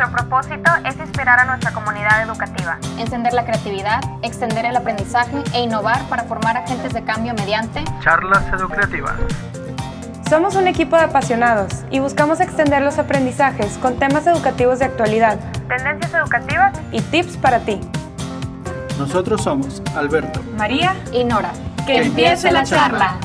Nuestro propósito es inspirar a nuestra comunidad educativa, encender la creatividad, extender el aprendizaje e innovar para formar agentes de cambio mediante charlas educativas. Somos un equipo de apasionados y buscamos extender los aprendizajes con temas educativos de actualidad, tendencias educativas y tips para ti. Nosotros somos Alberto, María y Nora. ¡Que empiece la charla!